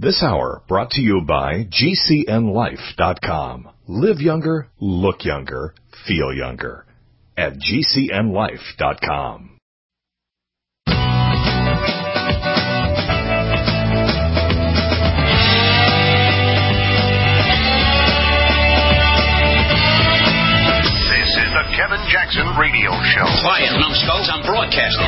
This hour brought to you by GCNLife.com. Live younger, look younger, feel younger. At GCNLife.com. Kevin Jackson Radio Show. Quiet, numbskulls, I'm broadcasting.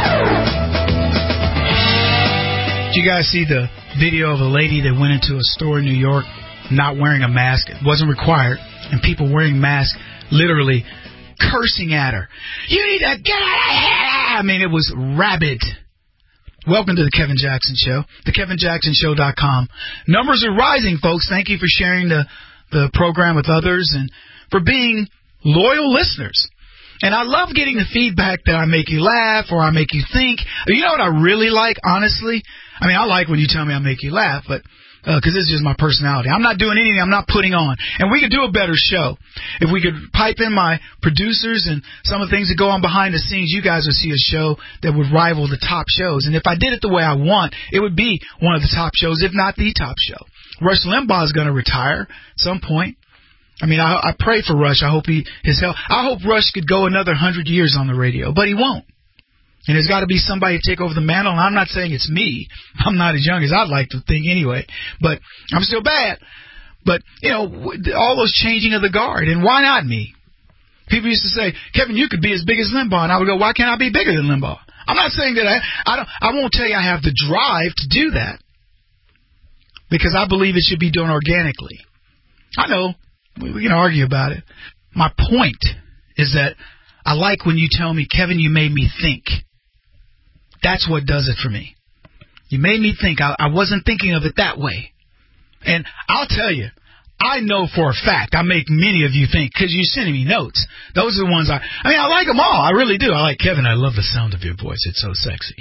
Did you guys see the video of a lady that went into a store in New York not wearing a mask? It wasn't required. And people wearing masks literally cursing at her. You need to get out of here! I mean, it was rabid. Welcome to the Kevin Jackson Show. TheKevinJacksonShow.com. Numbers are rising, folks. Thank you for sharing the program with others and for being loyal listeners. And I love getting the feedback that I make you laugh or I make you think. You know what I really like, honestly? I mean, I like when you tell me I make you laugh, but because it's just my personality. I'm not doing anything I'm not putting on. And we could do a better show. If we could pipe in my producers and some of the things that go on behind the scenes, you guys would see a show that would rival the top shows. And if I did it the way I want, it would be one of the top shows, if not the top show. Rush Limbaugh is going to retire at some point. I mean, I pray for Rush. I hope his health. I hope Rush could go another 100 years on the radio, but he won't. And there's got to be somebody to take over the mantle. And I'm not saying it's me. I'm not as young as I'd like to think anyway, but I'm still bad. But, you know, all those changing of the guard. And why not me? People used to say, Kevin, you could be as big as Limbaugh. And I would go, why can't I be bigger than Limbaugh? I'm not saying that I won't tell you I have the drive to do that because I believe it should be done organically. I know. We can argue about it. My point is that I like when you tell me, Kevin, you made me think. That's what does it for me. You made me think. I wasn't thinking of it that way. And I'll tell you, I know for a fact I make many of you think because you're sending me notes. Those are the ones I like them all. I really do. I like, Kevin, I love the sound of your voice. It's so sexy.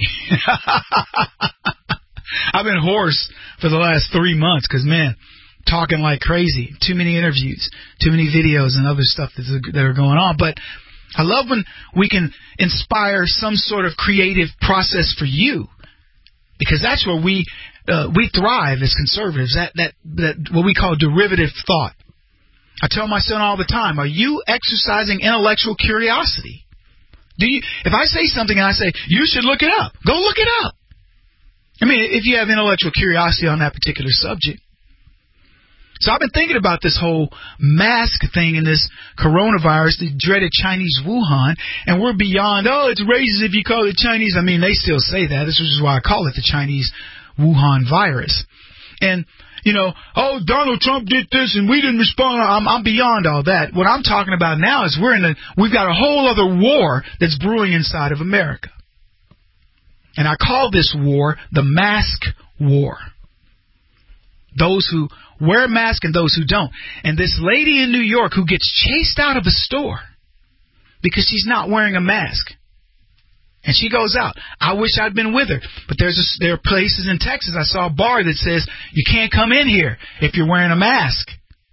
I've been hoarse for the last 3 months because, man, talking like crazy. Too many interviews, too many videos and other stuff that are going on. But I love when we can inspire some sort of creative process for you, because that's where we thrive as conservatives. That what we call derivative thought. I tell my son all the time, are you exercising intellectual curiosity? If I say something and I say, you should look it up, go look it up. I mean, if you have intellectual curiosity on that particular subject. So I've been thinking about this whole mask thing and this coronavirus, the dreaded Chinese Wuhan, and we're beyond, it's racist if you call it Chinese. I mean, they still say that. This is why I call it the Chinese Wuhan virus. And, Donald Trump did this and we didn't respond. I'm beyond all that. What I'm talking about now is we've got a whole other war that's brewing inside of America. And I call this war the mask war. Those who wear a mask and those who don't. And this lady in New York who gets chased out of a store because she's not wearing a mask. And she goes out. I wish I'd been with her. But there are places in Texas, I saw a bar that says you can't come in here if you're wearing a mask.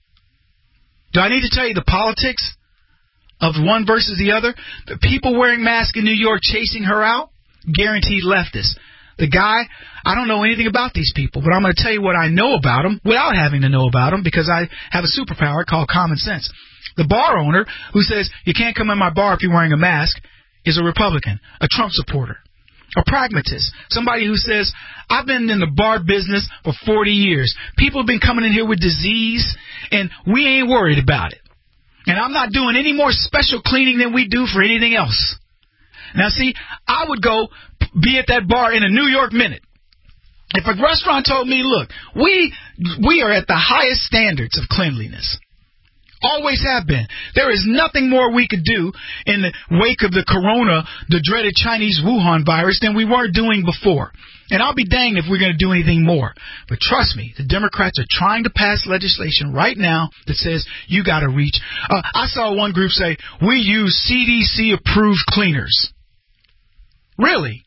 Do I need to tell you the politics of one versus the other? The people wearing masks in New York chasing her out, guaranteed leftists. The guy, I don't know anything about these people, but I'm going to tell you what I know about them without having to know about them because I have a superpower called common sense. The bar owner who says you can't come in my bar if you're wearing a mask is a Republican, a Trump supporter, a pragmatist, somebody who says, I've been in the bar business for 40 years. People have been coming in here with disease, and we ain't worried about it. And I'm not doing any more special cleaning than we do for anything else. Now, see, I would go be at that bar in a New York minute. If a restaurant told me, look, we are at the highest standards of cleanliness. Always have been. There is nothing more we could do in the wake of the dreaded Chinese Wuhan virus than we weren't doing before. And I'll be danged if we're going to do anything more. But trust me, the Democrats are trying to pass legislation right now that says you got to reach. I saw one group say, we use CDC-approved cleaners. Really?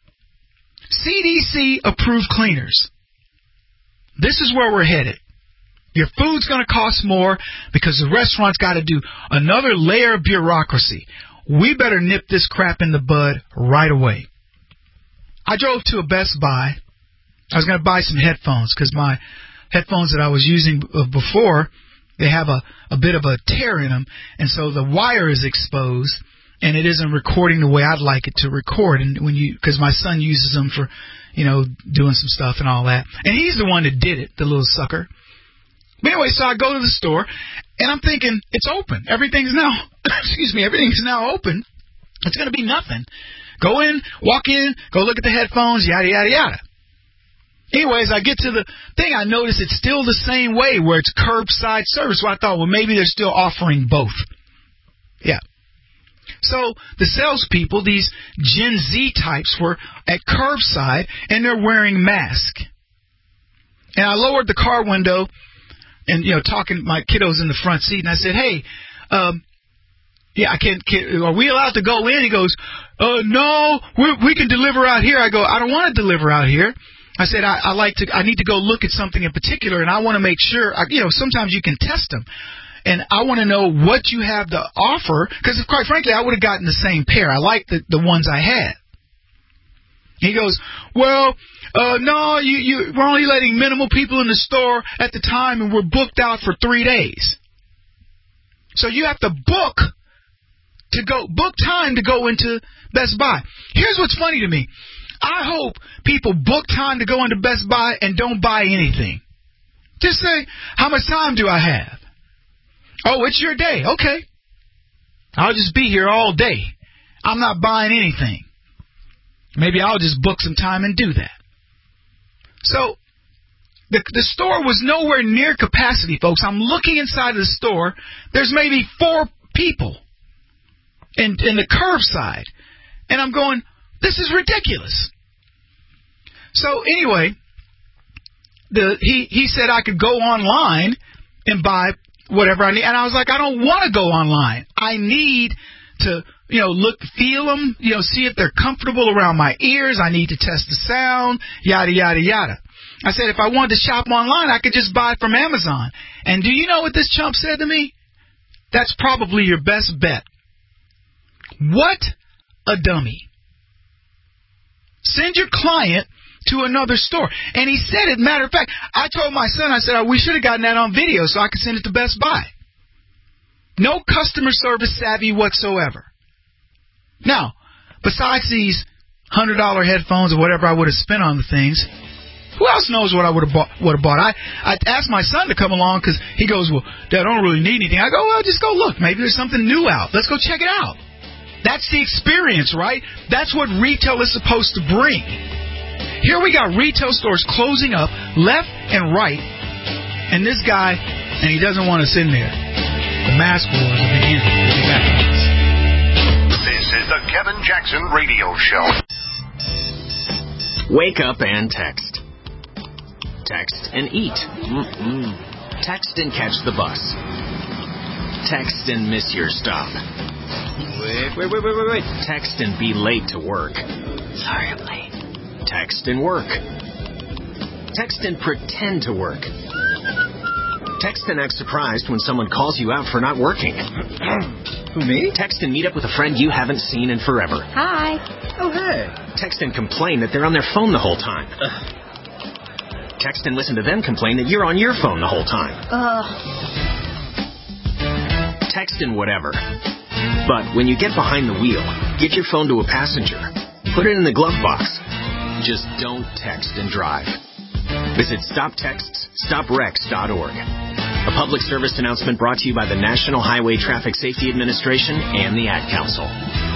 CDC-approved cleaners. This is where we're headed. Your food's going to cost more because the restaurant's got to do another layer of bureaucracy. We better nip this crap in the bud right away. I drove to a Best Buy. I was going to buy some headphones because my headphones that I was using before, they have a bit of a tear in them, and so the wire is exposed, and it isn't recording the way I'd like it to record. And because my son uses them for, doing some stuff and all that, and he's the one that did it, the little sucker. But anyway, so I go to the store, and I'm thinking it's open. Everything's now open. It's going to be nothing. Go in, walk in, go look at the headphones, yada yada yada. Anyways, I get to the thing, I notice it's still the same way where it's curbside service. So I thought, well, maybe they're still offering both. Yeah. So the salespeople, these Gen Z types, were at curbside, and they're wearing masks. And I lowered the car window and, talking to my kiddos in the front seat, and I said, hey, are we allowed to go in? He goes, no, we can deliver out here. I go, I don't want to deliver out here. I said, I need to go look at something in particular, and I want to make sure, sometimes you can test them. And I want to know what you have to offer, because quite frankly, I would have gotten the same pair. I like the ones I had. He goes, well, no, we're only letting minimal people in the store at the time, and we're booked out for 3 days. So you have to book time to go into Best Buy. Here's what's funny to me. I hope people book time to go into Best Buy and don't buy anything. Just say, how much time do I have? Oh, it's your day. Okay. I'll just be here all day. I'm not buying anything. Maybe I'll just book some time and do that. So, the store was nowhere near capacity, folks. I'm looking inside of the store. There's maybe 4 people in the curbside. And I'm going, this is ridiculous. So anyway, he said I could go online and buy whatever I need. And I was like, I don't want to go online. I need to, look, feel them, see if they're comfortable around my ears. I need to test the sound, yada, yada, yada. I said, if I wanted to shop online, I could just buy from Amazon. And do you know what this chump said to me? That's probably your best bet. What a dummy. Send your client to another store. And he said it, matter of fact, I told my son, I said, we should have gotten that on video so I could send it to Best Buy. No customer service savvy whatsoever. Now, besides these $100 headphones or whatever I would have spent on the things, who else knows what I would have bought? I asked my son to come along because he goes, well, Dad, I don't really need anything. I go, well, just go look. Maybe there's something new out. Let's go check it out. That's the experience, right? That's what retail is supposed to bring. Here we got retail stores closing up left and right, and this guy, and he doesn't want us in there. The mask wars are beginning. We'll be back on this. This is the Kevin Jackson Radio Show. Wake up and text. Text and eat. Text and catch the bus. Text and miss your stop. Wait. Text and be late to work. Sorry, I'm late. Text and work. Text and pretend to work. Text and act surprised when someone calls you out for not working. Who, me? Text and meet up with a friend you haven't seen in forever. Hi. Oh, hey. Text and complain that they're on their phone the whole time. Text and listen to them complain that you're on your phone the whole time. Text and whatever. But when you get behind the wheel, get your phone to a passenger. Put it in the glove box. Just don't text and drive. Visit StopTextsStopWrecks.org. A public service announcement brought to you by the National Highway Traffic Safety Administration and the Ad Council.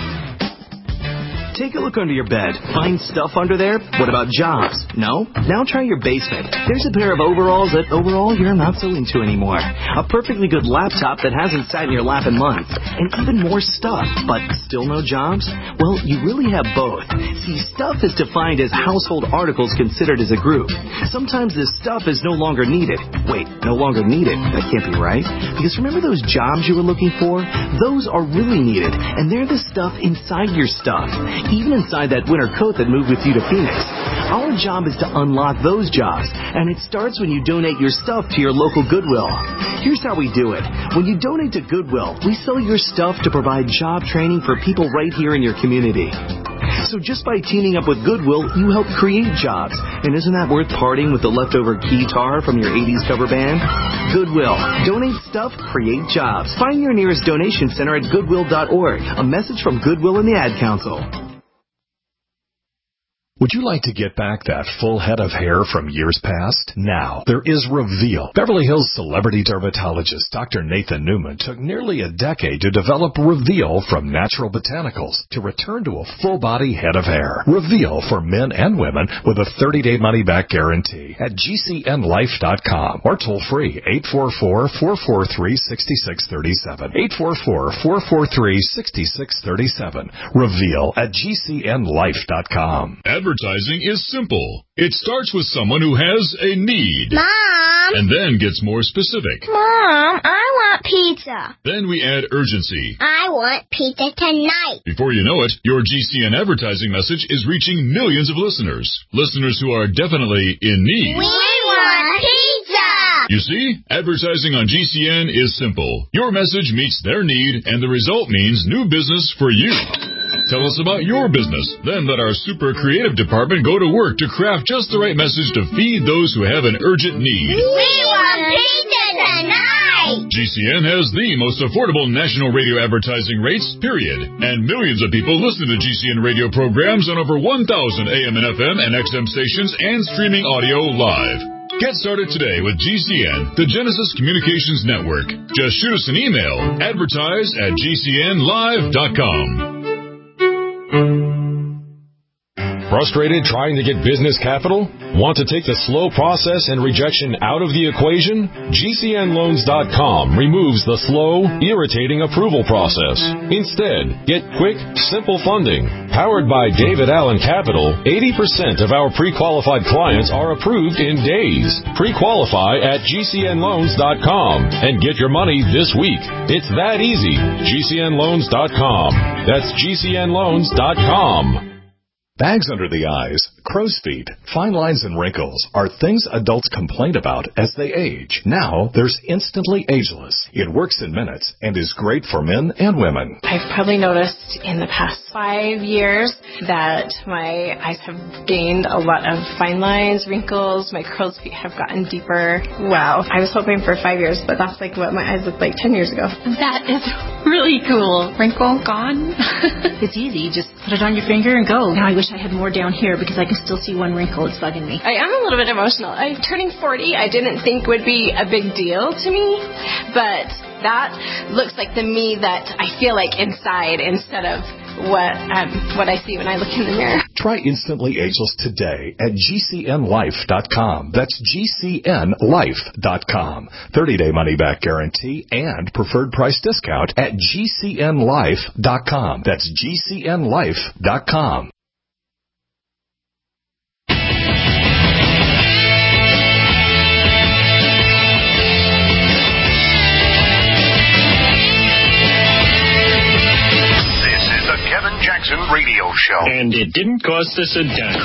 Take a look under your bed. Find stuff under there? What about jobs? No? Now try your basement. There's a pair of overalls that overall you're not so into anymore. A perfectly good laptop that hasn't sat in your lap in months. And even more stuff, but still no jobs? Well, you really have both. See, stuff is defined as household articles considered as a group. Sometimes this stuff is no longer needed. Wait, no longer needed? That can't be right. Because remember those jobs you were looking for? Those are really needed, and they're the stuff inside your stuff. Even inside that winter coat that moved with you to Phoenix. Our job is to unlock those jobs, and it starts when you donate your stuff to your local Goodwill. Here's how we do it. When you donate to Goodwill, we sell your stuff to provide job training for people right here in your community. So just by teaming up with Goodwill, you help create jobs. And isn't that worth parting with the leftover guitar from your 80s cover band? Goodwill. Donate stuff, create jobs. Find your nearest donation center at goodwill.org. A message from Goodwill and the Ad Council. Would you like to get back that full head of hair from years past? Now, there is Reveal. Beverly Hills celebrity dermatologist Dr. Nathan Newman took nearly a decade to develop Reveal from natural botanicals to return to a full-body head of hair. Reveal for men and women with a 30-day money-back guarantee at GCNlife.com or toll-free 844-443-6637. 844-443-6637. Reveal at GCNlife.com. Advertising is simple. It starts with someone who has a need. Mom! And then gets more specific. Mom, I want pizza. Then we add urgency. I want pizza tonight. Before you know it, your GCN advertising message is reaching millions of listeners. Listeners who are definitely in need. We want pizza! You see, advertising on GCN is simple. Your message meets their need, and the result means new business for you. Tell us about your business. Then let our super creative department go to work to craft just the right message to feed those who have an urgent need. We want pizza tonight! GCN has the most affordable national radio advertising rates, period. And millions of people listen to GCN radio programs on over 1,000 AM and FM and XM stations and streaming audio live. Get started today with GCN, the Genesis Communications Network. Just shoot us an email, advertise@gcnlive.com. Frustrated trying to get business capital? Want to take the slow process and rejection out of the equation? GCNloans.com removes the slow, irritating approval process. Instead, get quick, simple funding. Powered by David Allen Capital, 80% of our pre-qualified clients are approved in days. Pre-qualify at GCNloans.com and get your money this week. It's that easy. GCNloans.com. That's GCNloans.com. Bags under the eyes, crow's feet, fine lines and wrinkles are things adults complain about as they age. Now there's Instantly Ageless. It works in minutes and is great for men and women. I've probably noticed in the past 5 years that my eyes have gained a lot of fine lines, wrinkles, my crow's feet have gotten deeper. Wow. I was hoping for 5 years, but that's like what my eyes looked like 10 years ago. That is really cool. Wrinkle gone. It's easy. Just put it on your finger and go. Now I wish I had more down here because I can still see one wrinkle. It's bugging me. I am a little bit emotional. Turning 40, I didn't think would be a big deal to me, but that looks like the me that I feel like inside instead of what I see when I look in the mirror. Try Instantly Ageless today at GCNlife.com. That's GCNlife.com. 30-day money-back guarantee and preferred price discount at GCNlife.com. That's GCNlife.com. Kevin Jackson Radio Show. And it didn't cost us a dime.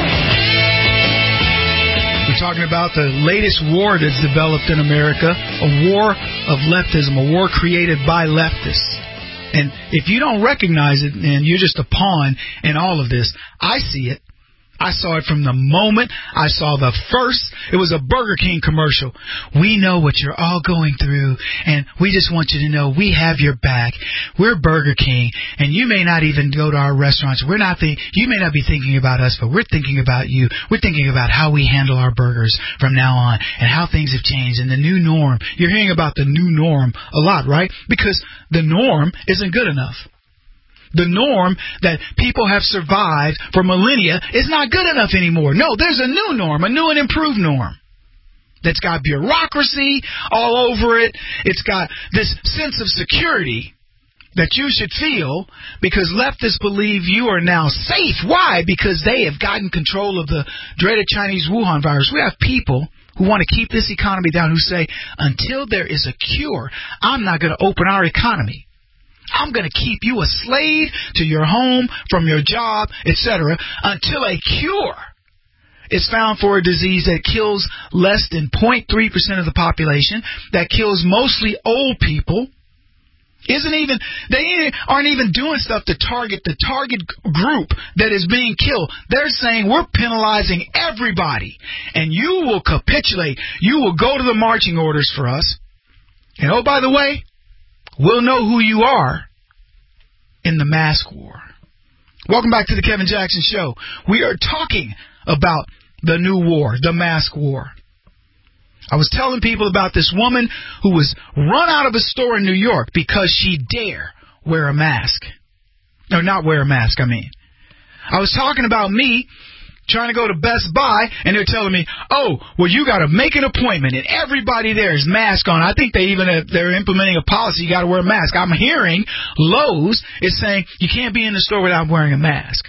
We're talking about the latest war that's developed in America, a war of leftism, a war created by leftists. And if you don't recognize it, and you're just a pawn in all of this, I see it. I saw it from the moment I saw the first. It was a Burger King commercial. We know what you're all going through, and we just want you to know we have your back. We're Burger King, and you may not even go to our restaurants. You may not be thinking about us, but we're thinking about you. We're thinking about how we handle our burgers from now on and how things have changed and the new norm. You're hearing about the new norm a lot, right? Because the norm isn't good enough. The norm that people have survived for millennia is not good enough anymore. No, there's a new norm, a new and improved norm that's got bureaucracy all over it. It's got this sense of security that you should feel because leftists believe you are now safe. Why? Because they have gotten control of the dreaded Chinese Wuhan virus. We have people who want to keep this economy down who say, until there is a cure, I'm not going to open our economy. I'm going to keep you a slave to your home, from your job, etc., until a cure is found for a disease that kills less than 0.3% of the population, that kills mostly old people, They aren't even doing stuff to target the target group that is being killed. They're saying we're penalizing everybody, and you will capitulate. You will go to the marching orders for us. And oh, by the way, we'll know who you are in the mask war. Welcome back to the Kevin Jackson Show. We are talking about the new war, the mask war. I was telling people about this woman who was run out of a store in New York because she dare wear a mask. No, not wear a mask, I mean. I was talking about me trying to go to Best Buy, and they're telling me, oh, well, you got to make an appointment, and everybody there is mask on. I think they're implementing a policy, you got to wear a mask. I'm hearing Lowe's is saying you can't be in the store without wearing a mask.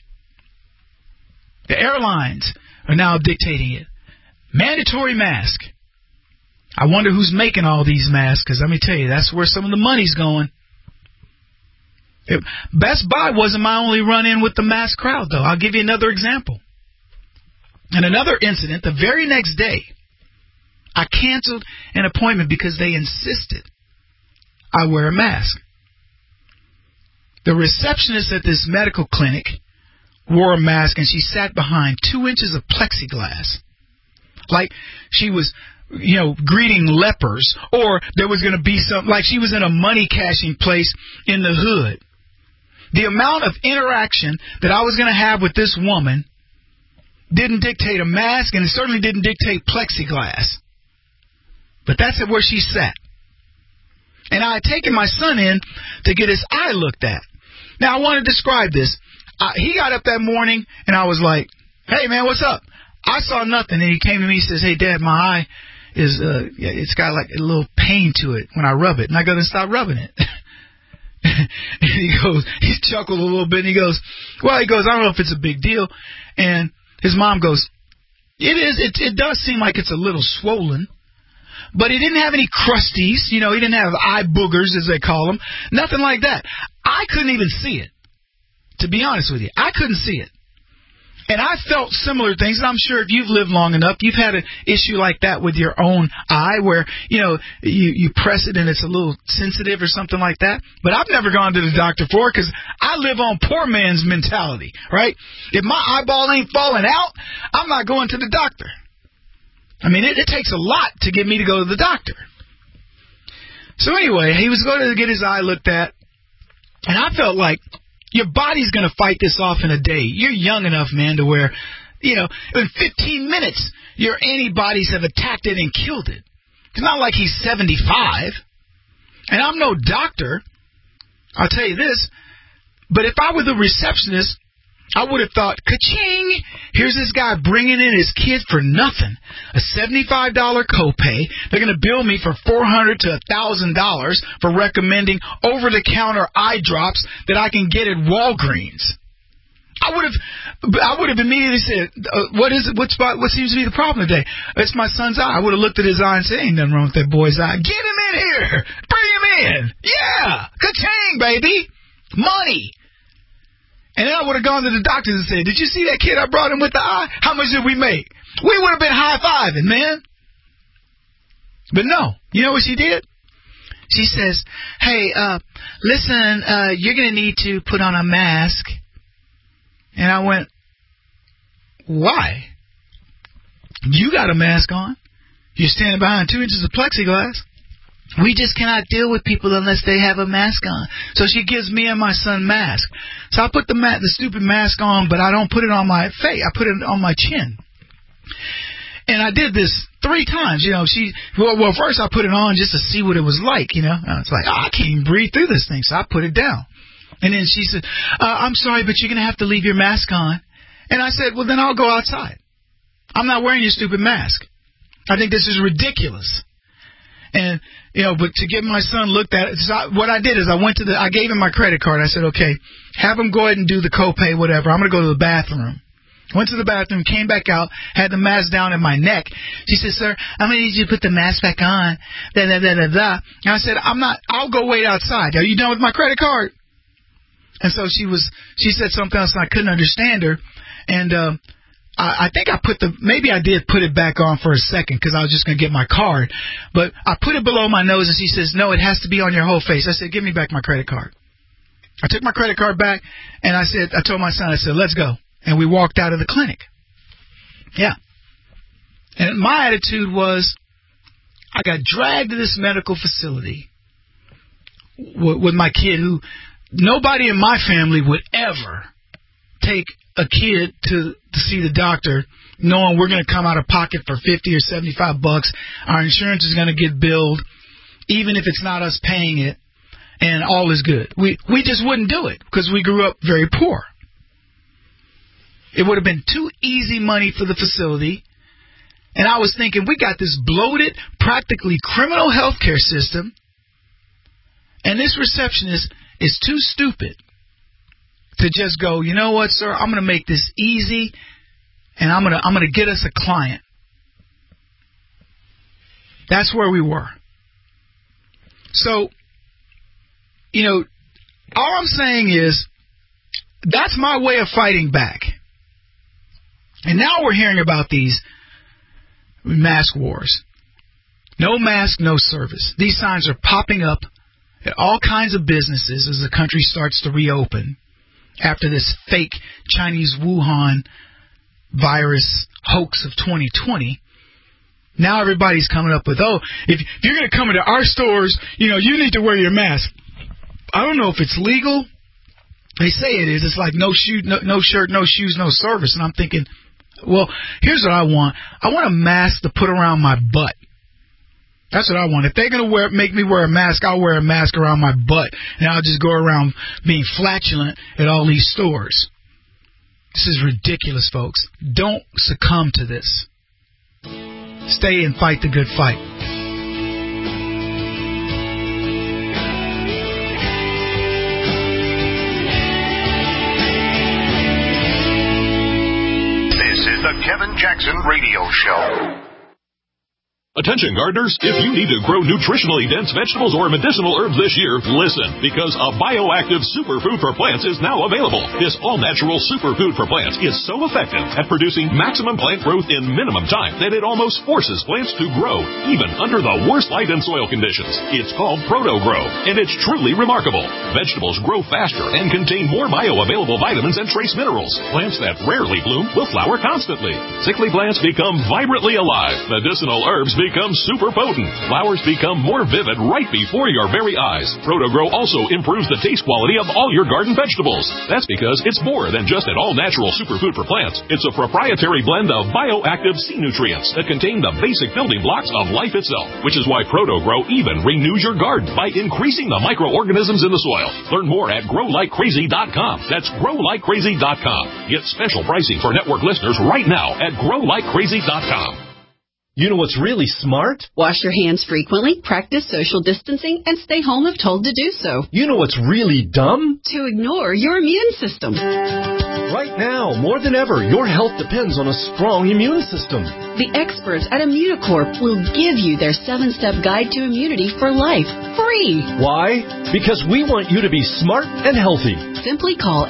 The airlines are now dictating it. Mandatory mask. I wonder who's making all these masks, because let me tell you, that's where some of the money's going. Best Buy wasn't my only run-in with the mask crowd, though. I'll give you another example. And another incident, the very next day, I canceled an appointment because they insisted I wear a mask. The receptionist at this medical clinic wore a mask, and she sat behind 2 inches of plexiglass. Like she was, greeting lepers, or there was going to be something, like she was in a money cashing place in the hood. The amount of interaction that I was going to have with this woman didn't dictate a mask, and it certainly didn't dictate plexiglass. But that's where she sat. And I had taken my son in to get his eye looked at. Now, I want to describe this. He got up that morning, and I was like, hey, man, what's up? I saw nothing, and he came to me and says, hey, Dad, my eye is, it's got like a little pain to it when I rub it, and I got to stop rubbing it. And he chuckled a little bit, and he goes, I don't know if it's a big deal. And his mom goes, it does seem like it's a little swollen, but he didn't have any crusties, he didn't have eye boogers, as they call them, nothing like that. I couldn't even see it, to be honest with you. I couldn't see it. And I felt similar things, and I'm sure if you've lived long enough, you've had an issue like that with your own eye where, you press it and it's a little sensitive or something like that. But I've never gone to the doctor for it because I live on poor man's mentality, right? If my eyeball ain't falling out, I'm not going to the doctor. I mean, it takes a lot to get me to go to the doctor. So anyway, he was going to get his eye looked at, and I felt like, your body's going to fight this off in a day. You're young enough, man, to where, in 15 minutes, your antibodies have attacked it and killed it. It's not like he's 75. And I'm no doctor, I'll tell you this, but if I were the receptionist, I would have thought, ka-ching, here's this guy bringing in his kids for nothing. A $75 copay. They're going to bill me for $400 to $1,000 for recommending over-the-counter eye drops that I can get at Walgreens. I would have immediately said, what seems to be the problem today? It's my son's eye. I would have looked at his eye and said, ain't nothing wrong with that boy's eye. Get him in here. Bring him in. Yeah. Ka-ching, baby. Money. And then I would have gone to the doctors and said, did you see that kid I brought in with the eye? How much did we make? We would have been high-fiving, man. But no. You know what she did? She says, hey, listen, you're going to need to put on a mask. And I went, why? You got a mask on. You're standing behind 2 inches of plexiglass. We just cannot deal with people unless they have a mask on. So she gives me and my son masks. So I put the stupid mask on, but I don't put it on my face. I put it on my chin. And I did this 3 times. First I put it on just to see what it was like. And it's like, I can't even breathe through this thing. So I put it down. And then she said, I'm sorry, but you're going to have to leave your mask on. And I said, well, then I'll go outside. I'm not wearing your stupid mask. I think this is ridiculous. And, but to get my son looked at, what I did is I gave him my credit card. I said, okay, have him go ahead and do the copay, whatever. I'm going to go to the bathroom. Went to the bathroom, came back out, had the mask down in my neck. She said, sir, I'm going to need you to put the mask back on. And I said, I'll go wait outside. Are you done with my credit card? And so she said something else and I couldn't understand her. And, I think maybe I did put it back on for a second because I was just going to get my card. But I put it below my nose, and she says, no, it has to be on your whole face. I said, give me back my credit card. I took my credit card back, and I told my son, I said, let's go. And we walked out of the clinic. Yeah. And my attitude was, I got dragged to this medical facility with my kid, who nobody in my family would ever take a kid to see the doctor knowing we're going to come out of pocket for $50 or $75. Our insurance is going to get billed, even if it's not us paying it, and all is good. We just wouldn't do it because we grew up very poor. It would have been too easy money for the facility. And I was thinking, we got this bloated, practically criminal healthcare system, and this receptionist is too stupid to just go, you know what, sir, I'm going to make this easy, and I'm going to get us a client. That's where we were. So, all I'm saying is, that's my way of fighting back. And now we're hearing about these mask wars. No mask, no service. These signs are popping up at all kinds of businesses as the country starts to reopen after this fake Chinese Wuhan virus hoax of 2020. Now everybody's coming up with, if you're going to come into our stores, you need to wear your mask. I don't know if it's legal. They say it is. It's like no shirt, no shoes, no service. And I'm thinking, well, here's what I want. I want a mask to put around my butt. That's what I want. If they're going to make me wear a mask, I'll wear a mask around my butt, and I'll just go around being flatulent at all these stores. This is ridiculous, folks. Don't succumb to this. Stay and fight the good fight. This is the Kevin Jackson Radio Show. Attention gardeners, if you need to grow nutritionally dense vegetables or medicinal herbs this year, listen, because a bioactive superfood for plants is now available. This all-natural superfood for plants is so effective at producing maximum plant growth in minimum time that it almost forces plants to grow, even under the worst light and soil conditions. It's called Proto-Grow, and it's truly remarkable. Vegetables grow faster and contain more bioavailable vitamins and trace minerals. Plants that rarely bloom will flower constantly. Sickly plants become vibrantly alive. Medicinal herbs become super potent. Flowers become more vivid right before your very eyes. Proto-Grow also improves the taste quality of all your garden vegetables. That's because it's more than just an all-natural superfood for plants. It's a proprietary blend of bioactive sea nutrients that contain the basic building blocks of life itself, which is why Proto-Grow even renews your garden by increasing the microorganisms in the soil. Learn more at growlikecrazy.com. That's growlikecrazy.com. Get special pricing for network listeners right now at growlikecrazy.com. You know what's really smart? Wash your hands frequently, practice social distancing, and stay home if told to do so. You know what's really dumb? To ignore your immune system. Right now, more than ever, your health depends on a strong immune system. The experts at Immunocorp will give you their 7-step guide to immunity for life, free. Why? Because we want you to be smart and healthy. Simply call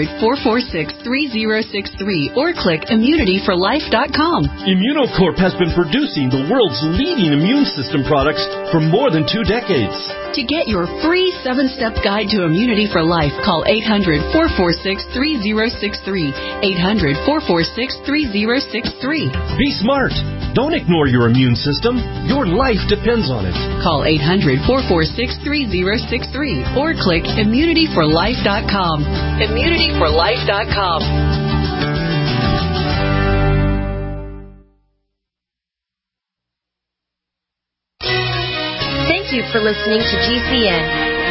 800-446-3063 or click immunityforlife.com. Immunocorp has been producing the world's leading immune system products for more than 2 decades. To get your free 7-step guide to immunity for life, call 800-446-3063. 800-446-3063. Be smart. Don't ignore your immune system. Your life depends on it. Call 800-446-3063 or click immunityforlife.com. Immunityforlife.com. Thank you for listening to GCN.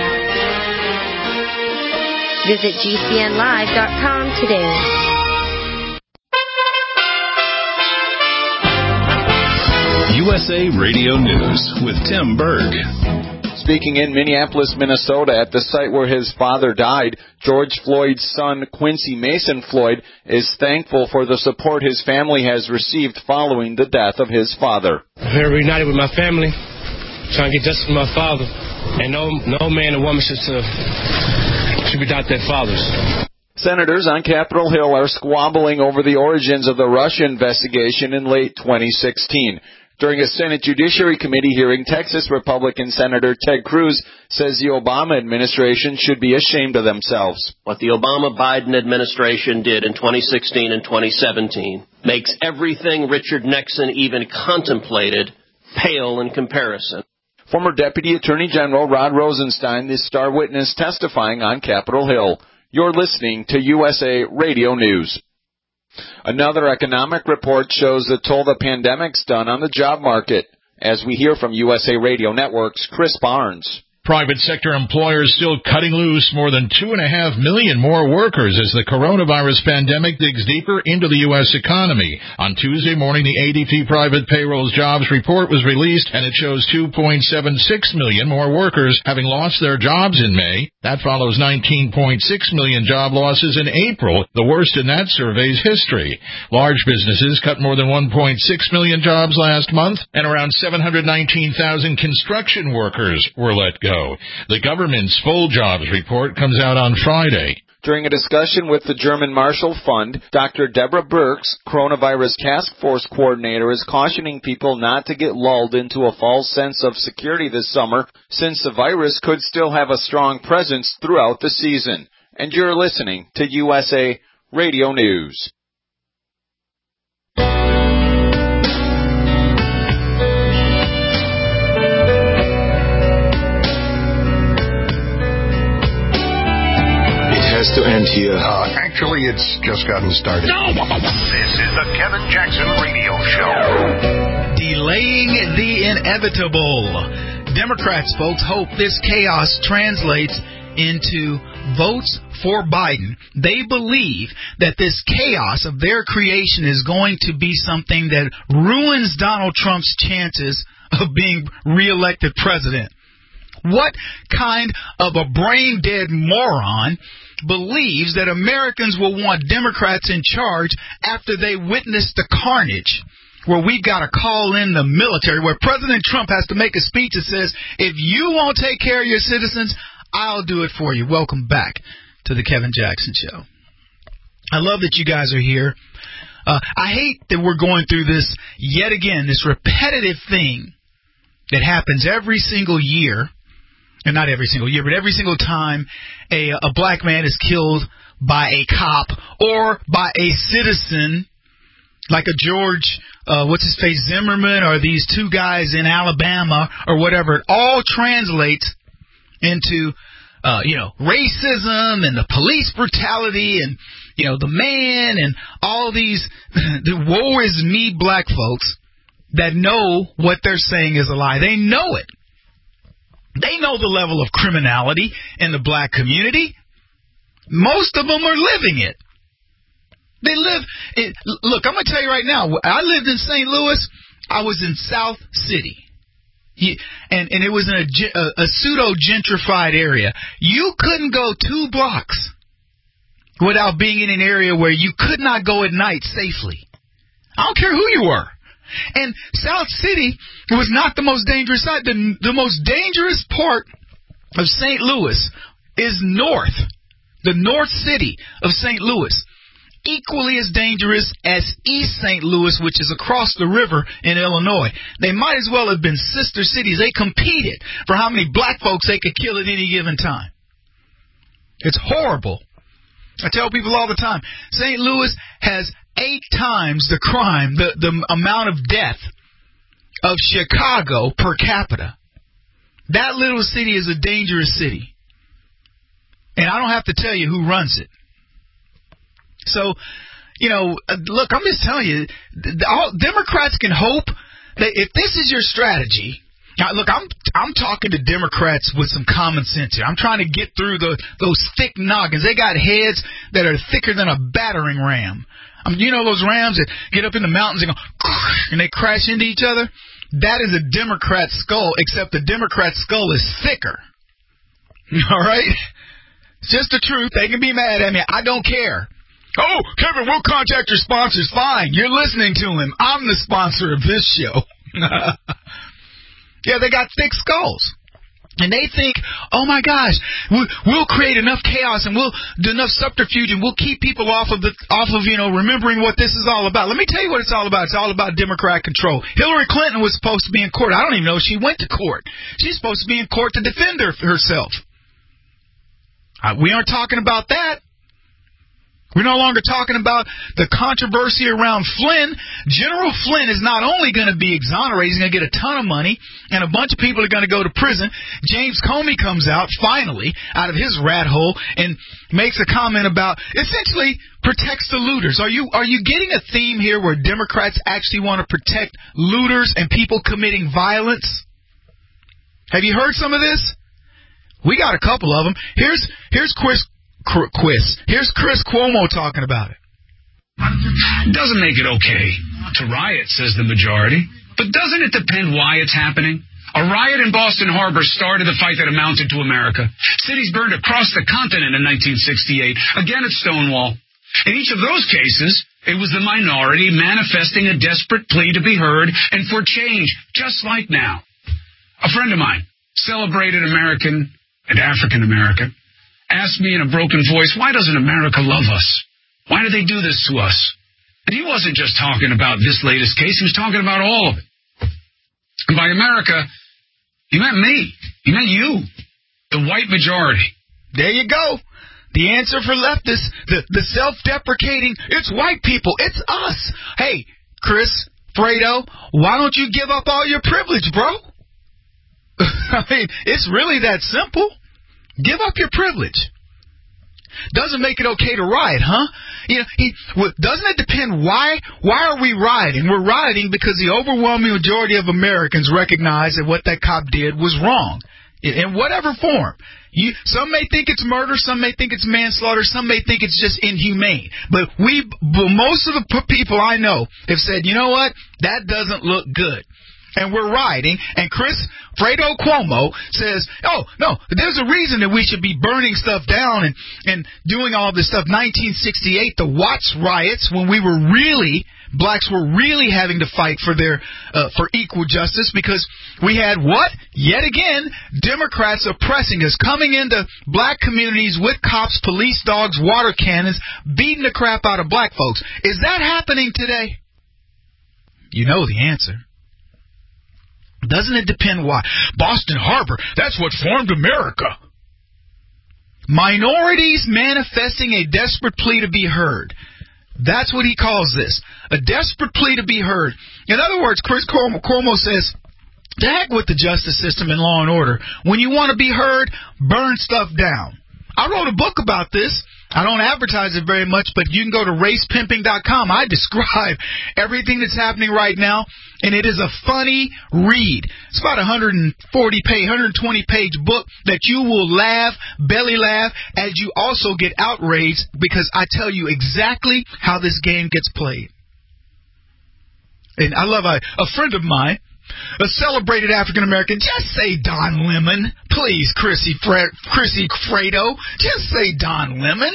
Visit GCNlive.com today. USA Radio News with Tim Berg. Speaking in Minneapolis, Minnesota, at the site where his father died, George Floyd's son, Quincy Mason Floyd, is thankful for the support his family has received following the death of his father. I'm here reunited with my family, trying to get justice for my father. And no man or woman should be without their fathers. Senators on Capitol Hill are squabbling over the origins of the Russia investigation in late 2016. During a Senate Judiciary Committee hearing, Texas Republican Senator Ted Cruz says the Obama administration should be ashamed of themselves. What the Obama-Biden administration did in 2016 and 2017 makes everything Richard Nixon even contemplated pale in comparison. Former Deputy Attorney General Rod Rosenstein, the star witness testifying on Capitol Hill. You're listening to USA Radio News. Another economic report shows the toll the pandemic's done on the job market. As we hear from USA Radio Network's Chris Barnes. Private sector employers still cutting loose more than 2.5 million more workers as the coronavirus pandemic digs deeper into the U.S. economy. On Tuesday morning, the ADP Private Payrolls Jobs Report was released, and it shows 2.76 million more workers having lost their jobs in May. That follows 19.6 million job losses in April, the worst in that survey's history. Large businesses cut more than 1.6 million jobs last month, and around 719,000 construction workers were let go. The government's full jobs report comes out on Friday. During a discussion with the German Marshall Fund, Dr. Deborah Birx, coronavirus task force coordinator, is cautioning people not to get lulled into a false sense of security this summer, since the virus could still have a strong presence throughout the season. And you're listening to USA Radio News. Has to end here. Actually, it's just gotten started. No! This is the Kevin Jackson Radio Show. Delaying the inevitable. Democrats, folks, hope this chaos translates into votes for Biden. They believe that this chaos of their creation is going to be something that ruins Donald Trump's chances of being reelected president. What kind of a brain-dead moron believes that Americans will want Democrats in charge after they witness the carnage where we got to call in the military, where President Trump has to make a speech that says, if you won't take care of your citizens, I'll do it for you. Welcome back to the Kevin Jackson Show. I love that you guys are here. I hate that we're going through this yet again, this repetitive thing that happens every single year. And not every single year, but every single time a black man is killed by a cop or by a citizen, like a George, Zimmerman, or these two guys in Alabama or whatever, it all translates into, racism and the police brutality and, the man and all these, the woe is me black folks that know what they're saying is a lie. They know it. They know the level of criminality in the black community. Most of them are living it. They live it. Look, I'm going to tell you right now, I lived in St. Louis. I was in South City. And it was in a pseudo-gentrified area. You couldn't go 2 blocks without being in an area where you could not go at night safely. I don't care who you were. And South City was not the most dangerous side. The most dangerous part of St. Louis is north, the North City of St. Louis. Equally as dangerous as East St. Louis, which is across the river in Illinois. They might as well have been sister cities. They competed for how many black folks they could kill at any given time. It's horrible. I tell people all the time, St. Louis has 8 times the crime, the amount of death of Chicago per capita. That little city is a dangerous city. And I don't have to tell you who runs it. So, look, I'm just telling you, Democrats can hope that if this is your strategy. Now, look, I'm talking to Democrats with some common sense here. I'm trying to get through those thick noggins. They got heads that are thicker than a battering ram. Those rams that get up in the mountains and go, and they crash into each other? That is a Democrat skull, except the Democrat skull is thicker. All right? It's just the truth. They can be mad at me. I don't care. Oh, Kevin, we'll contact your sponsors. Fine. You're listening to him. I'm the sponsor of this show. Yeah, they got thick skulls. And they think, oh my gosh, we'll create enough chaos and we'll do enough subterfuge and we'll keep people off of remembering what this is all about. Let me tell you what it's all about. It's all about Democrat control. Hillary Clinton was supposed to be in court. I don't even know if she went to court. She's supposed to be in court to defend herself. We aren't talking about that. We're no longer talking about the controversy around Flynn. General Flynn is not only going to be exonerated, he's going to get a ton of money, and a bunch of people are going to go to prison. James Comey comes out, finally, out of his rat hole, and makes a comment about, essentially, protects the looters. Are you getting a theme here where Democrats actually want to protect looters and people committing violence? Have you heard some of this? We got a couple of them. Here's Chris Cuomo talking about it. Doesn't make it okay to riot, says the majority. But doesn't it depend why it's happening? A riot in Boston Harbor started the fight that amounted to America. Cities burned across the continent in 1968, again at Stonewall. In each of those cases, it was the minority manifesting a desperate plea to be heard and for change, just like now. A friend of mine, celebrated American and African American, asked me in a broken voice, why doesn't America love us? Why do they do this to us? And he wasn't just talking about this latest case. He was talking about all of it. And by America, he meant me. He meant you, the white majority. There you go. The answer for leftists, the self-deprecating, it's white people, it's us. Hey, Chris, Fredo, why don't you give up all your privilege, bro? I mean, it's really that simple. Give up your privilege. Doesn't make it okay to riot, huh? Doesn't it depend why? Why are we rioting? We're rioting because the overwhelming majority of Americans recognize that what that cop did was wrong, in whatever form. Some may think it's murder, some may think it's manslaughter, some may think it's just inhumane. But most of the people I know have said, you know what? That doesn't look good. And we're rioting, and Fredo Cuomo says, oh, no, there's a reason that we should be burning stuff down and doing all this stuff. 1968, the Watts riots, when blacks were really having to fight for equal justice, because we had what? Yet again, Democrats oppressing us, coming into black communities with cops, police dogs, water cannons, beating the crap out of black folks. Is that happening today? You know the answer. Doesn't it depend why? Boston Harbor, that's what formed America. Minorities manifesting a desperate plea to be heard. That's what he calls this. A desperate plea to be heard. In other words, Chris Cuomo says, to heck with the justice system and law and order. When you want to be heard, burn stuff down. I wrote a book about this. I don't advertise it very much, but you can go to racepimping.com. I describe everything that's happening right now, and it is a funny read. It's about 120-page book that you will belly laugh, as you also get outraged, because I tell you exactly how this game gets played. And I love a friend of mine, a celebrated African-American, just say Don Lemon. Please, Chrissy Fredo, just say Don Lemon.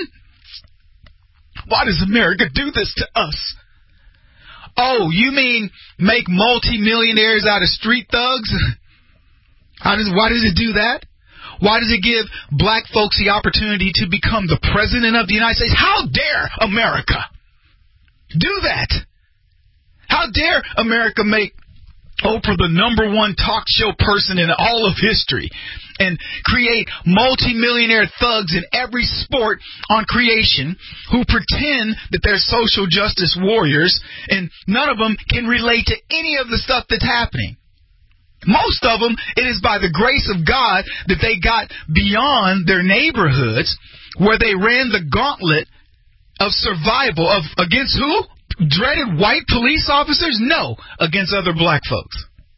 Why does America do this to us? Oh, you mean make multi-millionaires out of street thugs? Why does it do that? Why does it give black folks the opportunity to become the president of the United States? How dare America do that? How dare America make Oprah the #1 talk show person in all of history and create multi-millionaire thugs in every sport on creation who pretend that they're social justice warriors, and none of them can relate to any of the stuff that's happening. Most of them, it is by the grace of God that they got beyond their neighborhoods, where they ran the gauntlet of survival against who? Dreaded white police officers? No, against other black folks.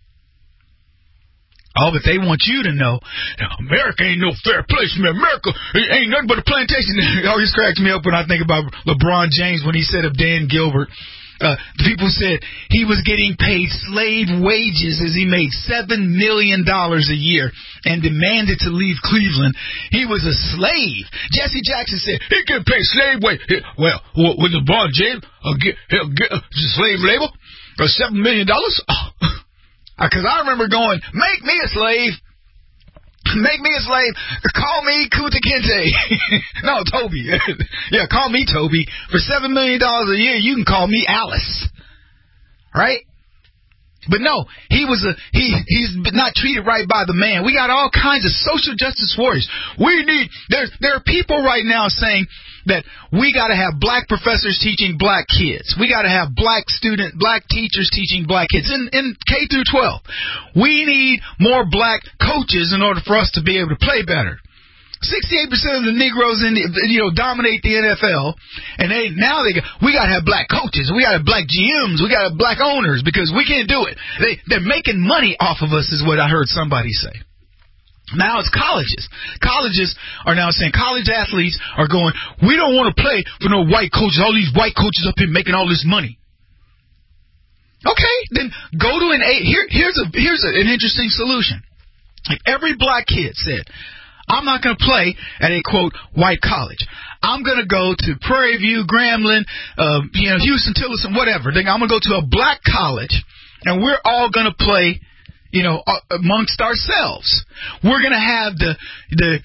Oh, but they want you to know, America ain't no fair place, man. America ain't nothing but a plantation. It always cracks me up when I think about LeBron James when he said of Dan Gilbert. People said he was getting paid slave wages as he made $7 million a year and demanded to leave Cleveland. He was a slave. Jesse Jackson said he could pay slave wages. Well, with LeBron James, get slave labor for $7 million? Because I remember going, make me a slave. Make me a slave. Call me Kunta Kinte. No, Toby. Yeah, call me Toby. For $7 million a year, you can call me Alice. Right? But no, he's not treated right by the man. We got all kinds of social justice warriors. There are people right now saying that we got to have black professors teaching black kids. We got to have black teachers teaching black kids in K through 12. We need more black coaches in order for us to be able to play better. 68% of the Negroes dominate the NFL, and we got to have black coaches, we got to have black GMs, we got to have black owners, because we can't do it. They're making money off of us, is what I heard somebody say. Now it's colleges. Colleges are now saying, college athletes are going, we don't want to play for no white coaches, all these white coaches up here making all this money. Okay, then go to here's an interesting solution. If every black kid said, I'm not going to play at a, quote, white college. I'm going to go to Prairie View, Grambling, Houston, Tillerson, whatever. I'm going to go to a black college, and we're all going to play, amongst ourselves. We're going to have the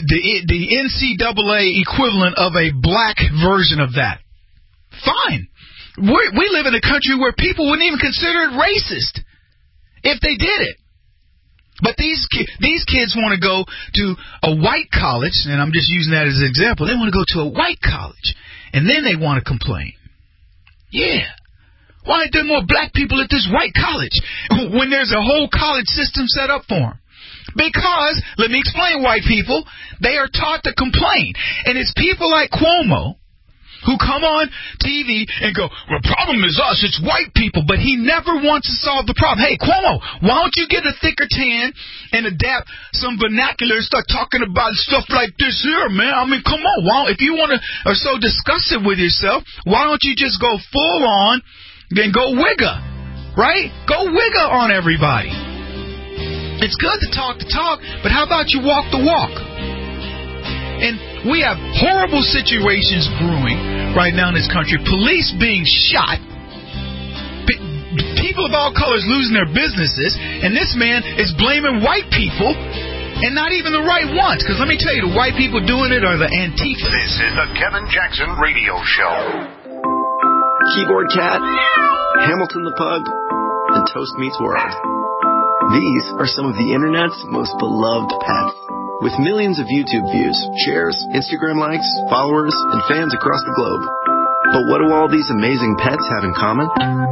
NCAA equivalent of a black version of that. Fine. We live in a country where people wouldn't even consider it racist if they did it. But these kids want to go to a white college, and I'm just using that as an example. They want to go to a white college, and then they want to complain. Yeah. Why aren't there more black people at this white college when there's a whole college system set up for them? Because, let me explain, white people, they are taught to complain. And it's people like Cuomo who come on TV and go, well, the problem is us, it's white people, but he never wants to solve the problem. Hey, Cuomo, why don't you get a thicker tan and adapt some vernacular and start talking about stuff like this here, man? I mean, come on. If you are so disgusted with yourself, why don't you just go full on, then go wigger, right? Go wigger on everybody. It's good to talk the talk, but how about you walk the walk? And we have horrible situations brewing right now in this country. Police being shot. People of all colors losing their businesses. And this man is blaming white people, and not even the right ones. Because let me tell you, the white people doing it are the Antifa. This is the Kevin Jackson Radio Show. Keyboard Cat, Hamilton the Pug, and Toast Meets World. These are some of the Internet's most beloved pets. With millions of YouTube views, shares, Instagram likes, followers, and fans across the globe. But what do all these amazing pets have in common?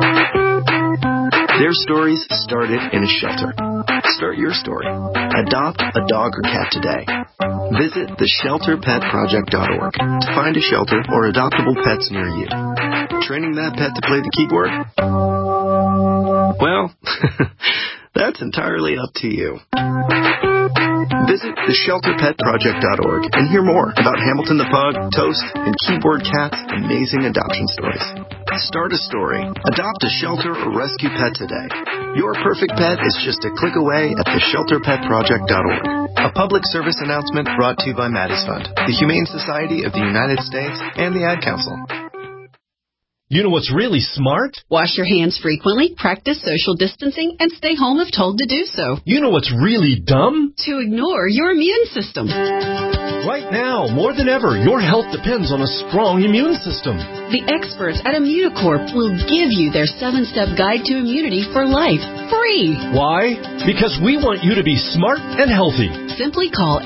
Their stories started in a shelter. Start your story. Adopt a dog or cat today. Visit theshelterpetproject.org to find a shelter or adoptable pets near you. Training that pet to play the keyboard? Well, that's entirely up to you. Visit theshelterpetproject.org and hear more about Hamilton the Pug, Toast, and Keyboard Cat's amazing adoption stories. Start a story. Adopt a shelter or rescue pet today. Your perfect pet is just a click away at theshelterpetproject.org. A public service announcement brought to you by Maddie's Fund, the Humane Society of the United States, and the Ad Council. You know what's really smart? Wash your hands frequently, practice social distancing, and stay home if told to do so. You know what's really dumb? To ignore your immune system. Right now, more than ever, your health depends on a strong immune system. The experts at Immunocorp will give you their 7-step guide to immunity for life, free. Why? Because we want you to be smart and healthy. Simply call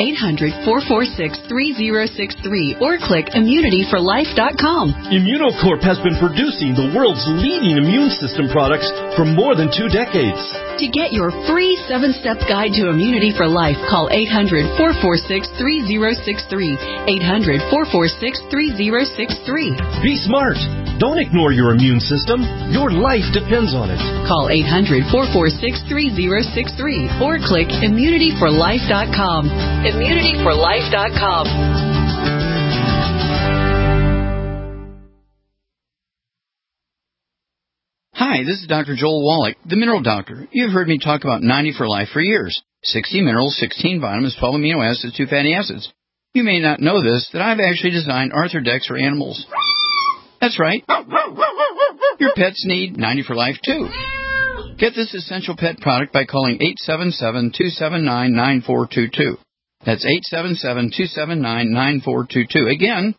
800-446-3063 or click immunityforlife.com. Immunocorp has been producing the world's leading immune system products for more than 2 decades. To get your free 7-step guide to immunity for life, call 800-446-3063. 800-446-3063. Be smart. Don't ignore your immune system. Your life depends on it. Call 800-446-3063 or click immunityforlife.com. Immunityforlife.com. Hi, this is Dr. Joel Wallach, the Mineral Doctor. You've heard me talk about 90 for Life for years. 60 minerals, 16 vitamins, 12 amino acids, 2 fatty acids. You may not know this, that I've actually designed Arthrodex for animals. That's right. Your pets need 90 for Life, too. Get this essential pet product by calling 877-279-9422. That's 877-279-9422. Again,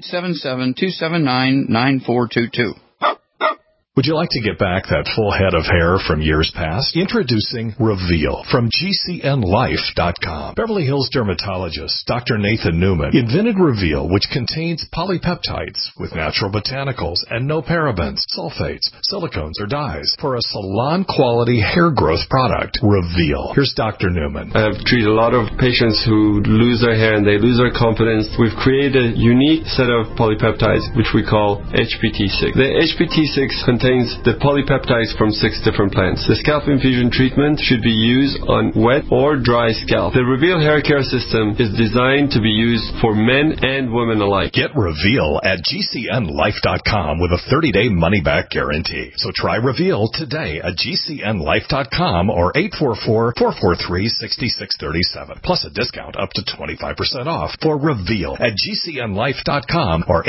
877-279-9422. Would you like to get back that full head of hair from years past? Introducing Reveal from GCNLife.com. Beverly Hills dermatologist Dr. Nathan Newman invented Reveal, which contains polypeptides with natural botanicals and no parabens, sulfates, silicones, or dyes for a salon-quality hair growth product. Reveal. Here's Dr. Newman. I've treated a lot of patients who lose their hair and they lose their confidence. We've created a unique set of polypeptides, which we call HPT6. The HPT6 contains the polypeptides from 6 different plants. The scalp infusion treatment should be used on wet or dry scalp. The Reveal hair care system is designed to be used for men and women alike. Get Reveal at GCNLife.com with a 30-day money-back guarantee. So try Reveal today at GCNLife.com or 844-443-6637. Plus a discount up to 25% off for Reveal at GCNLife.com or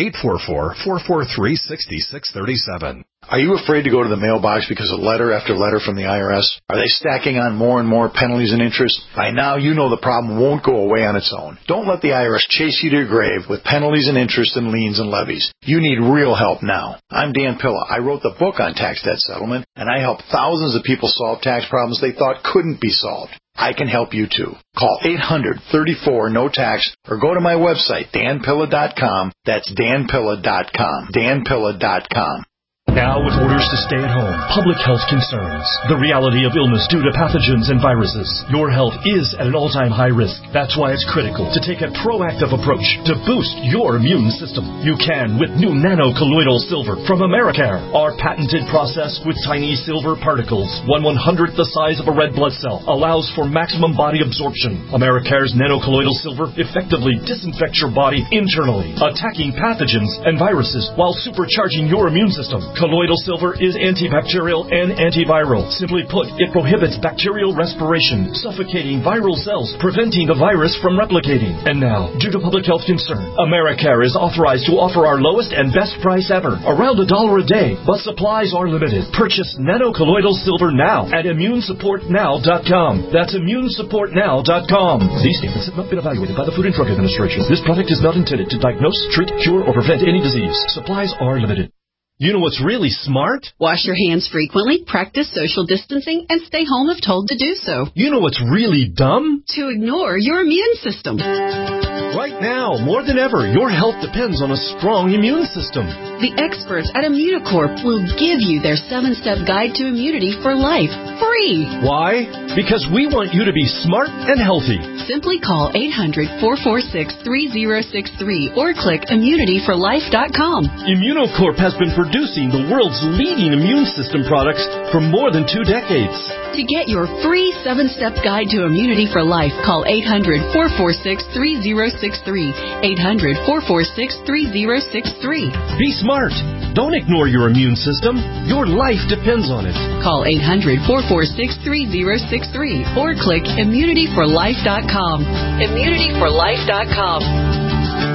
844-443-6637. Are you afraid to go to the mailbox because of letter after letter from the IRS? Are they stacking on more and more penalties and interest? By now, you know the problem won't go away on its own. Don't let the IRS chase you to your grave with penalties and interest and liens and levies. You need real help now. I'm Dan Pilla. I wrote the book on tax debt settlement, and I help thousands of people solve tax problems they thought couldn't be solved. I can help you too. Call 800-34-NO-TAX or go to my website, danpilla.com. That's danpilla.com. danpilla.com. Now, with orders to stay at home, public health concerns, the reality of illness due to pathogens and viruses, your health is at an all-time high risk. That's why it's critical to take a proactive approach to boost your immune system. You can with new nano-colloidal silver from Americare. Our patented process with tiny silver particles, 1/100th the size of a red blood cell, allows for maximum body absorption. Americare's nano-colloidal silver effectively disinfects your body internally, attacking pathogens and viruses while supercharging your immune system. Colloidal silver is antibacterial and antiviral. Simply put, it prohibits bacterial respiration, suffocating viral cells, preventing the virus from replicating. And now, due to public health concern, Americare is authorized to offer our lowest and best price ever, around $1 a day, but supplies are limited. Purchase nano-colloidal silver now at immunesupportnow.com. That's immunesupportnow.com. These statements have not been evaluated by the Food and Drug Administration. This product is not intended to diagnose, treat, cure, or prevent any disease. Supplies are limited. You know what's really smart? Wash your hands frequently, practice social distancing, and stay home if told to do so. You know what's really dumb? To ignore your immune system. Right now, more than ever, your health depends on a strong immune system. The experts at Immunicorp will give you their 7-step guide to immunity for life, free. Why? Because we want you to be smart and healthy. Simply call 800-446-3063 or click immunityforlife.com. Immunicorp has been producing the world's leading immune system products for more than 2 decades. To get your free 7-step guide to immunity for life, call 800-446-3063. 800-446-3063. Be smart. Don't ignore your immune system. Your life depends on it. Call 800-446-3063 or click immunityforlife.com. Immunityforlife.com.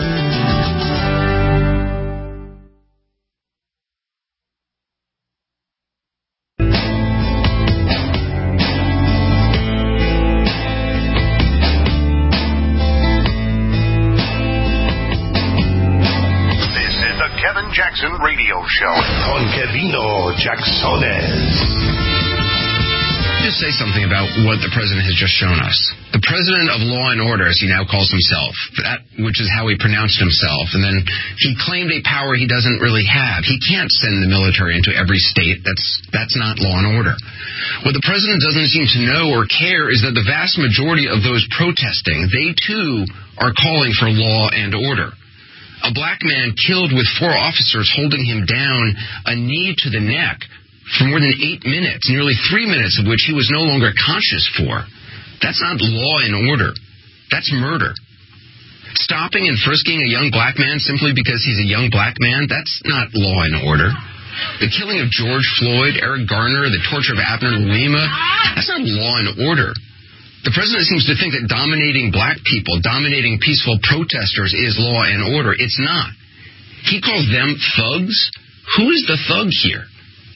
Jackson Radio Show con Kevino Jacksones. Just say something about what the president has just shown us. The president of law and order, as he now calls himself, which is how he pronounced himself, and then he claimed a power he doesn't really have. He can't send the military into every state. That's not law and order. What the president doesn't seem to know or care is that the vast majority of those protesting, they too are calling for law and order. A black man killed with 4 officers holding him down, a knee to the neck, for more than 8 minutes, nearly 3 minutes of which he was no longer conscious for. That's not law and order. That's murder. Stopping and frisking a young black man simply because he's a young black man, that's not law and order. The killing of George Floyd, Eric Garner, the torture of Abner Louima, that's not law and order. The president seems to think that dominating black people, dominating peaceful protesters is law and order. It's not. He calls them thugs. Who is the thug here?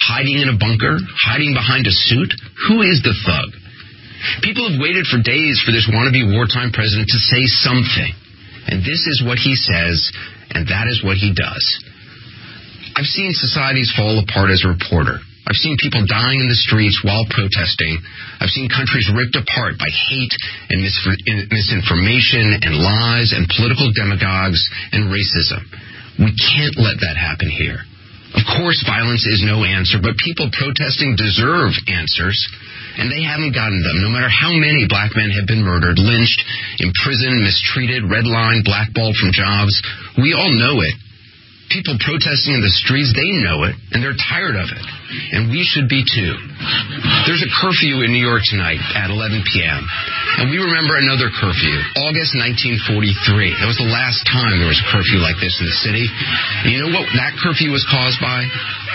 Hiding in a bunker? Hiding behind a suit? Who is the thug? People have waited for days for this wannabe wartime president to say something. And this is what he says, and that is what he does. I've seen societies fall apart as a reporter. I've seen people dying in the streets while protesting. I've seen countries ripped apart by hate and misinformation and lies and political demagogues and racism. We can't let that happen here. Of course, violence is no answer, but people protesting deserve answers. And they haven't gotten them, no matter how many black men have been murdered, lynched, imprisoned, mistreated, redlined, blackballed from jobs. We all know it. People protesting in the streets, they know it, and they're tired of it. And we should be too. There's a curfew in New York tonight at 11 p.m. And we remember another curfew, August 1943. That was the last time there was a curfew like this in the city. And you know what that curfew was caused by?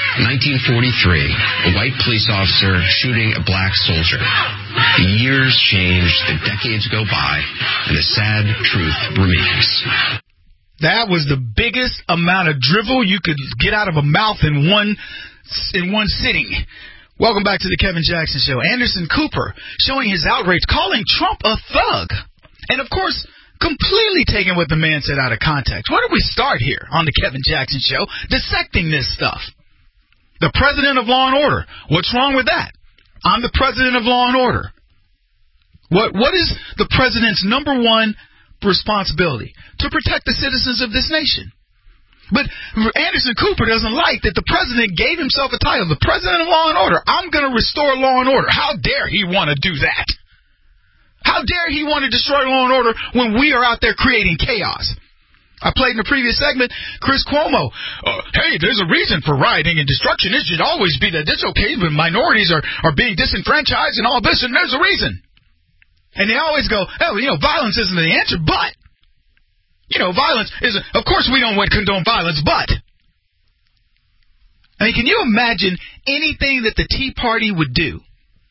1943, a white police officer shooting a black soldier. The years change, the decades go by, and the sad truth remains. That was the biggest amount of drivel you could get out of a mouth in one sitting. Welcome back to the Kevin Jackson Show. Anderson Cooper showing his outrage, calling Trump a thug. And, of course, completely taking what the man said out of context. Where do we start here on the Kevin Jackson Show? Dissecting this stuff. The president of law and order. What's wrong with that? I'm the president of law and order. What is the president's number one responsibility? To protect the citizens of this nation. But Anderson Cooper doesn't like that the president gave himself a title, the president of law and order. I'm going to restore law and order. How dare he want to do that? How dare he want to destroy law and order when we are out there creating chaos? I played in the previous segment, Chris Cuomo. Hey, there's a reason for rioting and destruction. It should always be that it's okay when minorities are being disenfranchised and all this, and there's a reason. And they always go, violence isn't the answer, but, violence is, of course we don't condone violence, but. I mean, can you imagine anything that the Tea Party would do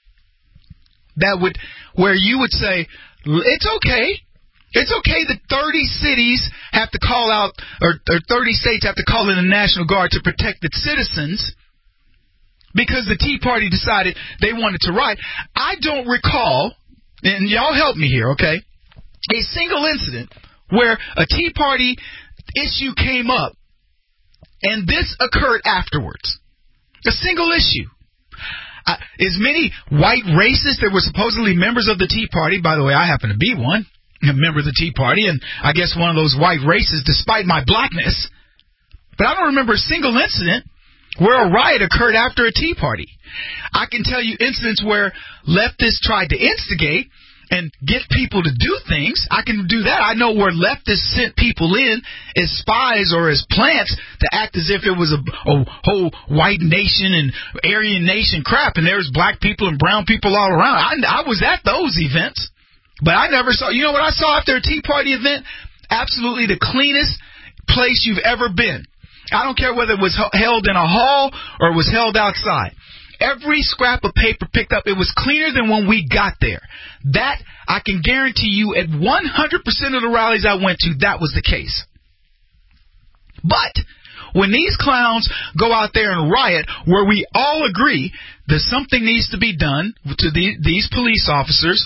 where you would say, it's okay. It's okay that 30 cities have to call out, or 30 states have to call in the National Guard to protect its citizens because the Tea Party decided they wanted to riot. I don't recall, and y'all help me here, okay, a single incident where a Tea Party issue came up and this occurred afterwards. A single issue. As many white racists that were supposedly members of the Tea Party, by the way, I happen to be one, a member of the Tea Party, and I guess one of those white racists despite my blackness. But I don't remember a single incident where a riot occurred after a Tea Party. I can tell you incidents where leftists tried to instigate and get people to do things. I can do that. I know where leftists sent people in as spies or as plants to act as if it was a whole white nation and Aryan nation crap, and there's black people and brown people all around. I was at those events, but I never saw, you know what I saw after a Tea Party event? Absolutely the cleanest place you've ever been. I don't care whether it was held in a hall or it was held outside. Every scrap of paper picked up, it was cleaner than when we got there. That, I can guarantee you, at 100% of the rallies I went to, that was the case. But when these clowns go out there and riot, where we all agree that something needs to be done to these police officers,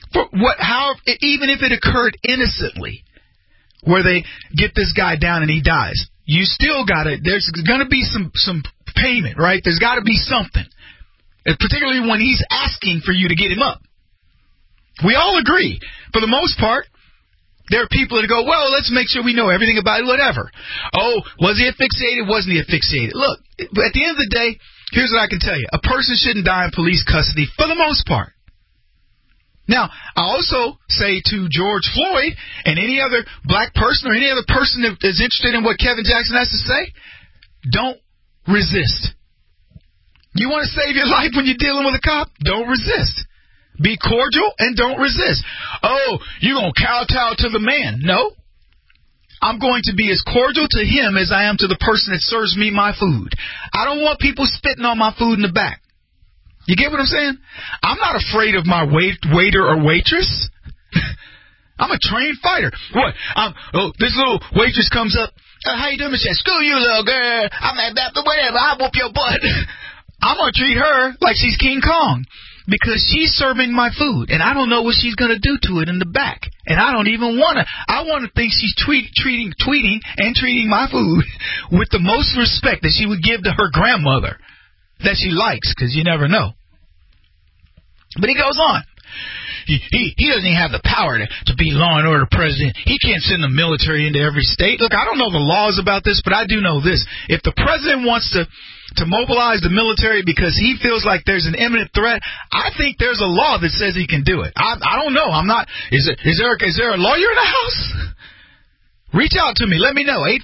even if it occurred innocently, where they get this guy down and he dies, you still got to, there's going to be some payment, right? There's got to be something. And particularly when he's asking for you to get him up. We all agree. For the most part, there are people that go, well, let's make sure we know everything about it, whatever. Oh, was he asphyxiated? Wasn't he asphyxiated? Look, at the end of the day, here's what I can tell you. A person shouldn't die in police custody for the most part. Now, I also say to George Floyd and any other black person or any other person that is interested in what Kevin Jackson has to say, don't resist. You want to save your life when you're dealing with a cop? Don't resist. Be cordial and don't resist. Oh, you're going to kowtow to the man. No. I'm going to be as cordial to him as I am to the person that serves me my food. I don't want people spitting on my food in the back. You get what I'm saying? I'm not afraid of my waiter or waitress. I'm a trained fighter. What? This little waitress comes up. How you doing, Michelle? Screw you, little girl. I'm at that, whatever. I'll whoop your butt. I'm going to treat her like she's King Kong because she's serving my food, and I don't know what she's going to do to it in the back. And I don't even want to. I want to think she's tweeting and treating my food with the most respect that she would give to her grandmother that she likes, because you never know. But he goes on. He doesn't even have the power to be law and order president. He can't send the military into every state. Look, I don't know the laws about this, but I do know this. If the president wants to mobilize the military because he feels like there's an imminent threat, I think there's a law that says he can do it. I don't know. I'm not. Is there a lawyer in the house? Reach out to me. Let me know.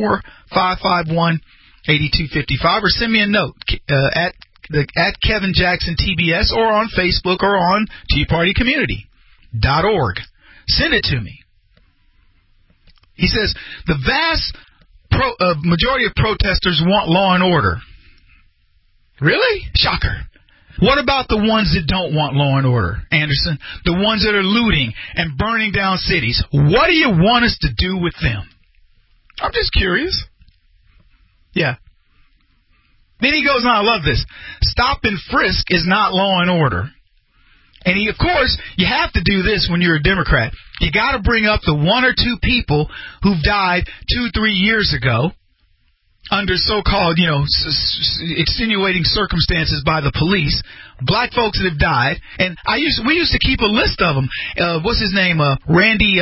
844-551-8255 or send me a note at Kevin Jackson TBS or on Facebook or on TeaPartyCommunity.org. Send it to me. He says the vast majority of protesters want law and order. Really? Shocker. What about the ones that don't want law and order, Anderson? The ones that are looting and burning down cities. What do you want us to do with them? I'm just curious. Yeah. Then he goes on, I love this. Stop and frisk is not law and order. And of course, you have to do this when you're a Democrat. You got to bring up the one or two people who've died 2-3 years ago under so-called, extenuating circumstances by the police. Black folks that have died. And we used to keep a list of them. What's his name? Randy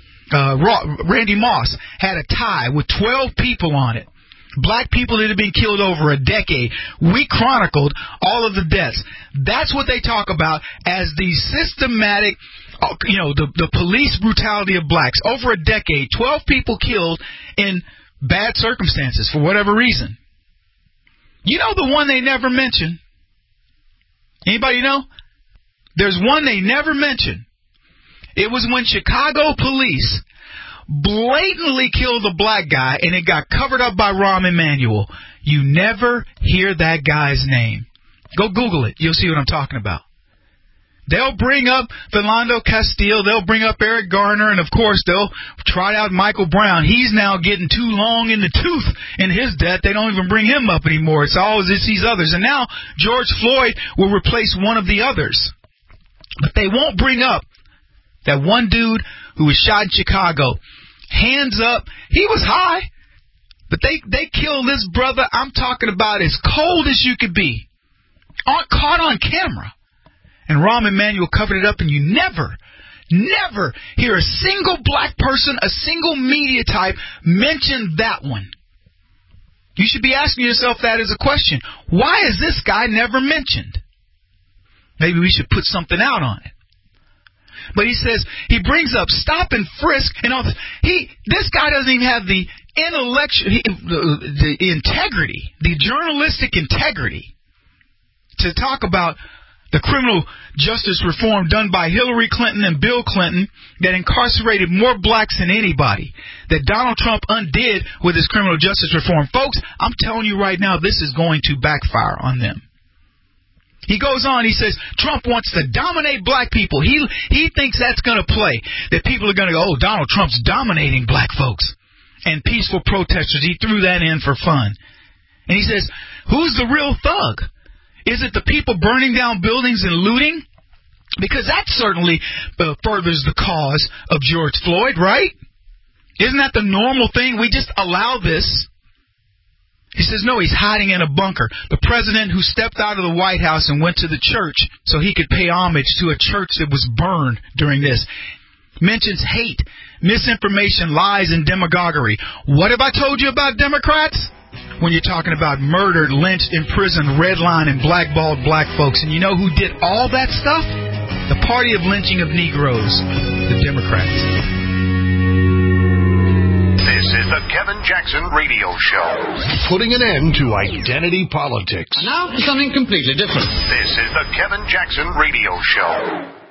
Moss had a tie with 12 people on it. Black people that have been killed over a decade. We chronicled all of the deaths. That's what they talk about as the systematic, the police brutality of blacks. Over a decade, 12 people killed in bad circumstances for whatever reason. You know the one they never mention? Anybody know? There's one they never mention. It was when Chicago police blatantly killed a black guy, and it got covered up by Rahm Emanuel. You never hear that guy's name. Go Google it. You'll see what I'm talking about. They'll bring up Philando Castile. They'll bring up Eric Garner. And, of course, they'll try out Michael Brown. He's now getting too long in the tooth in his death. They don't even bring him up anymore. It's these others. And now George Floyd will replace one of the others. But they won't bring up that one dude who was shot in Chicago. Hands up. He was high. But they killed this brother, I'm talking about as cold as you could be. Caught on camera. And Rahm Emanuel covered it up, and you never hear a single black person, a single media type mention that one. You should be asking yourself that as a question. Why is this guy never mentioned? Maybe we should put something out on it. But he says, he brings up stop and frisk and all this. This guy doesn't even have the intellectual, the integrity, the journalistic integrity to talk about the criminal justice reform done by Hillary Clinton and Bill Clinton that incarcerated more blacks than anybody, that Donald Trump undid with his criminal justice reform. Folks, I'm telling you right now, this is going to backfire on them. He goes on, he says, Trump wants to dominate black people. He thinks that's going to play, that people are going to go, oh, Donald Trump's dominating black folks and peaceful protesters. He threw that in for fun. And he says, who's the real thug? Is it the people burning down buildings and looting? Because that certainly furthers the cause of George Floyd, right? Isn't that the normal thing? We just allow this. He says, no, he's hiding in a bunker. The president who stepped out of the White House and went to the church so he could pay homage to a church that was burned during this. Mentions hate, misinformation, lies, and demagoguery. What have I told you about Democrats? When you're talking about murdered, lynched, imprisoned, redlined, and blackballed black folks. And you know who did all that stuff? The party of lynching of Negroes, the Democrats. This is the Kevin Jackson Radio Show. Putting an end to identity politics. Now, something completely different. This is the Kevin Jackson Radio Show.